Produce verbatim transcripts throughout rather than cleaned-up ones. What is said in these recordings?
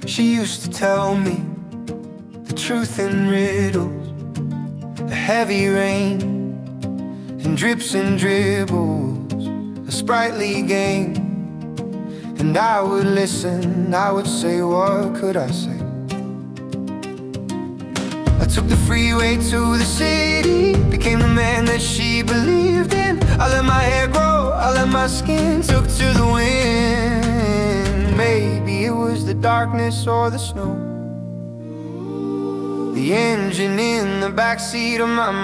She used to tell me the truth in riddles, a heavy rain and drips and dribbles, a sprightly game. And I would listen, I would say, what could I say? I took the freeway to the city, became the man that she believed in. I let my hair grow, I let my skin took to the wind. Maybe it was the darkness or the snow, the engine in the backseat of my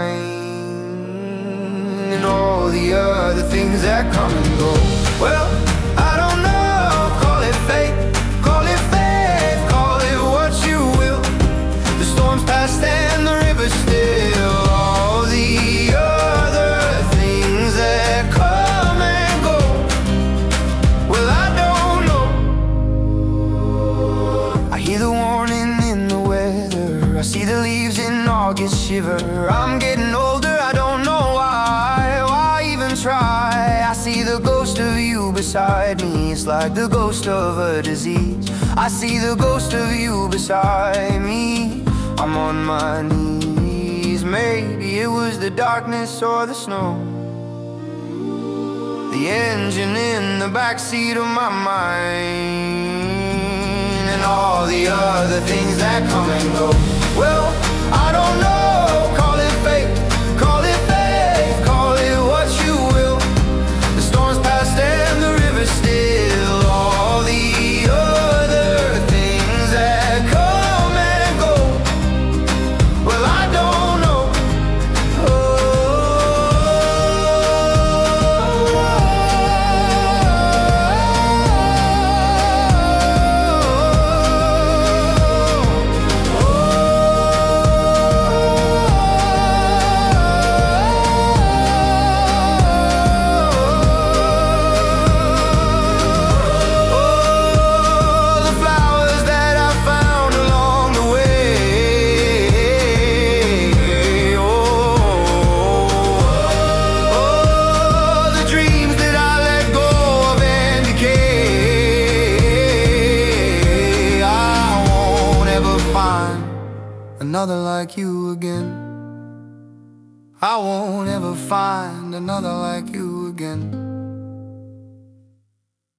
mind, and all the other things that come and go. Well, I don't know, call it fate, call it faith, call it what you will. The storm's past and the river's still. All the other things that come and go, well, I don't know. I hear the warning in the weather, I see the leaves in August shiver. I'm getting older, I don't know why, why even try? I see the ghost of you beside me, it's like the ghost of a disease. I see the ghost of you beside me, I'm on my knees. Maybe it was the darkness or the snow, the engine in the backseat of my mind, and all the other things that come and go. Well, I don't know, call it fate, call it faith, call it what you will. The storm's past and the river's still. All the other things that come and go, well, I don't know. Another like you again, I won't ever find another like you again.